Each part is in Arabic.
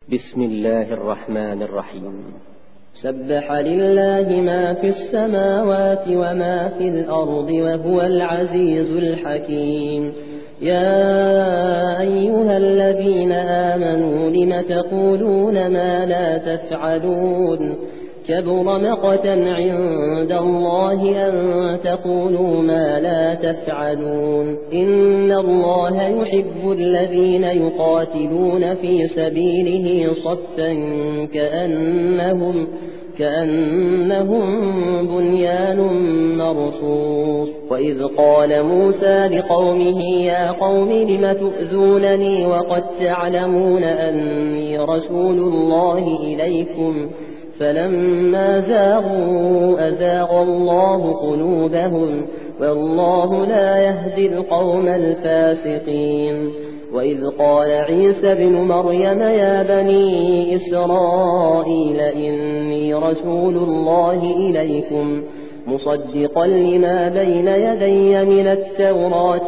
بسم الله الرحمن الرحيم. سبح لله ما في السماوات وما في الأرض وهو العزيز الحكيم. يا أيها الذين آمنوا لم تقولون ما لا تفعلون كبر مقتا عند الله أن تقولوا ما لا تفعلون. إن الله يحب الذين يقاتلون في سبيله صفا كأنهم بنيان مرصوص. وإذ قال موسى لقومه يا قوم لم تؤذونني وقد تعلمون أني رسول الله إليكم فلما زاغوا أزاغ الله قلوبهم والله لا يهدي القوم الفاسقين. وإذ قال عيسى ابن مريم يا بني إسرائيل إني رسول الله إليكم مصدقا لما بين يدي من التوراة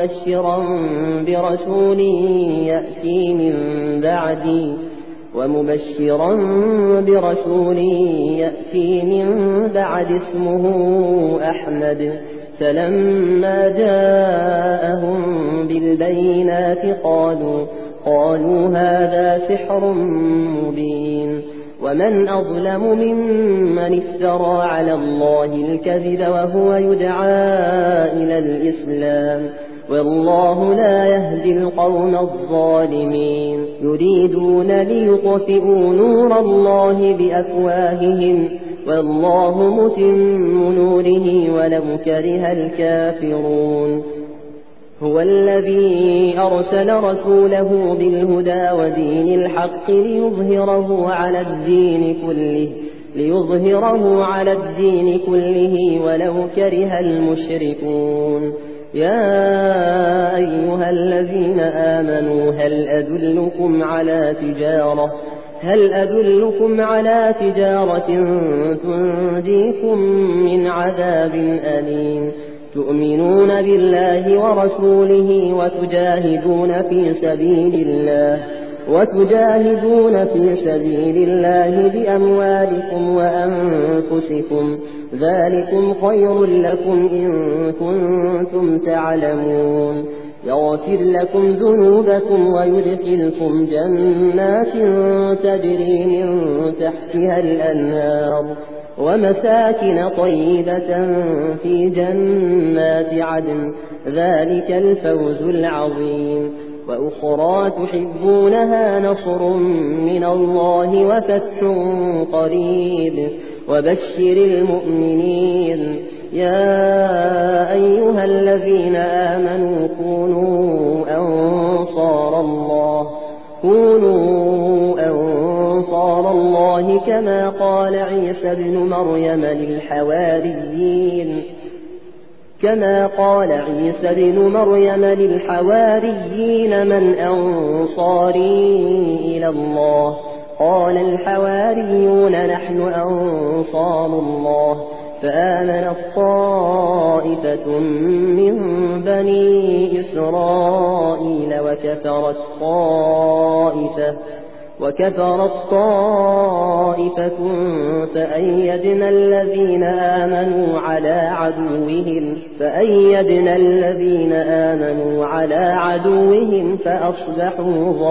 ومبشرا برسول يأتي من بعد اسمه أحمد. فلما جاءهم بالبينات قالوا هذا سحر مبين. ومن أظلم ممن افترى على الله الكذب وهو يدعى إلى الإسلام والله لا يهدي القوم الظالمين. يريدون ليطفئوا نور الله بأفواههم والله متم نوره ولو كره الكافرون. هو الذي أرسل رسوله بالهدى ودين الحق ليظهره على الدين كله ولو كره المشركون. يا أيها الذين آمنوا هل أدلكم على تجارة تنجيكم من عذاب أليم تؤمنون بالله ورسوله وتجاهدون في سبيل الله بأموالكم وأنفسكم ذلكم خير لكم إن كنتم تعلمون. يغفر لكم ذنوبكم ويدخلكم جنات تجري من تحتها الأنهار ومساكن طيبة في جنات عدن ذلك الفوز العظيم. وأخرى تحبونها نصر من الله وفتح قريب وبشر المؤمنين. يا أيها الذين آمنوا كونوا أنصار الله كما قال عيسى ابن مريم للحواريين من أنصاري إلى الله قال الحواريون نحن أنصار الله. فآمنت طائفة من بني إسرائيل وكفرت طائفة فأيدنا الذين آمنوا على عدوهم فأصبحوا